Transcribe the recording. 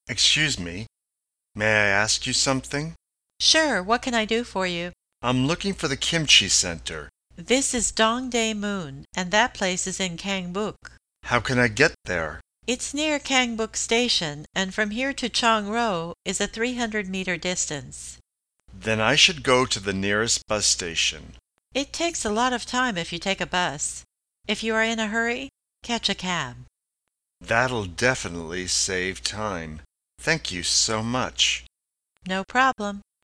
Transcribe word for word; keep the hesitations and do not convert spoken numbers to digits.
Excuse me, may I ask you something? Sure, what can I do for you? I'm looking for the Kimchi Center. This is Dongdaemun, and that place is in Kangbuk. How can I get there? It's near Kangbuk Station, and from here to Chongro is a three hundred meter distance. Then I should go to the nearest bus station. It takes a lot of time if you take a bus. If you are in a hurry, catch a cab. That'll definitely save time. Thank you so much. No problem.